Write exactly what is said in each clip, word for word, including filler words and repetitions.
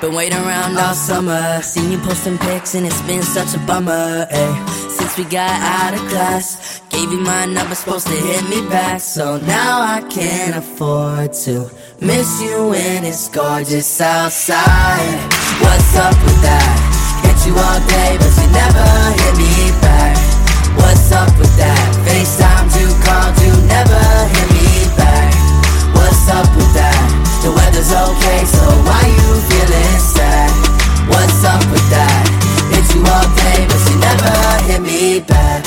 Been waiting around all summer, seen you posting pics and it's been such a bummer, ay. Since we got out of class, gave you my number, supposed to hit me back. So now I can't afford to miss you when it's gorgeous outside. What's up with that? Hit you all day but you never hit me back. What's up with that? FaceTimed you, called you, never hit me back. What's up with that? The weather's okay, so why you feeling sad? What's up with that? Hit you all day but you never hit me back.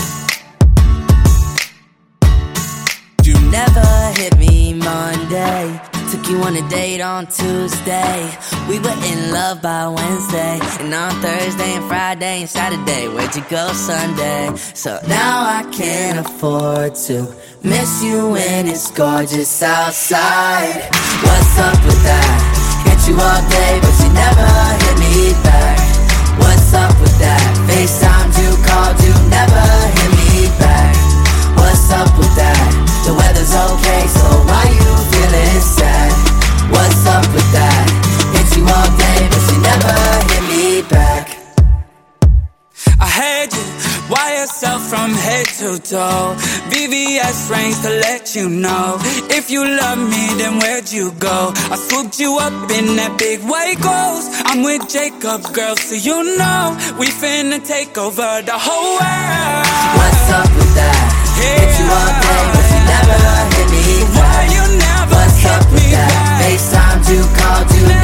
You never hit me Monday. Took you on a date on Tuesday. We were in love by Wednesday. And on Thursday and Friday and Saturday, where'd you go Sunday? So now I can't afford to miss you when it's gorgeous outside. What's up with that? Hit you all day but you never hit me back. What's up with that? FaceTimed you, called you, never hit me back. What's up with that? The weather's okay, so why you feeling sad? What's up with that? Hit you all day but you never hit me back. I had you, wire yourself from head to toe. V V S rings to let you know. If you love me, then where'd you go? I swooped you up in that big white ghost. I'm with Jacob, girl, so you know we finna take over the whole world. What's up with that? Hit you all day but you never hit me back. Why you never What's hit up with me that? back? FaceTimed you, called you,